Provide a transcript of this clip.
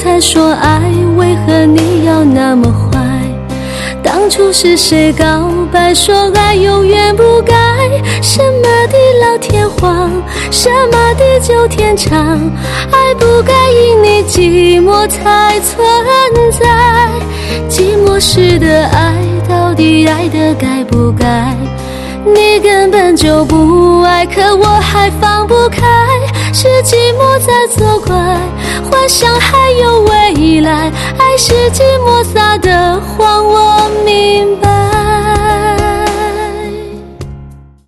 才说爱，为何你要那么坏？当初是谁告白说爱永远不改？什么地老天荒，什么地久天长？爱不该因你寂寞才存在。寂寞时的爱，到底爱的该不该？你根本就不爱，可我还放不开。是寂寞在作怪，幻想还有未来。爱是寂寞撒的谎，我明白。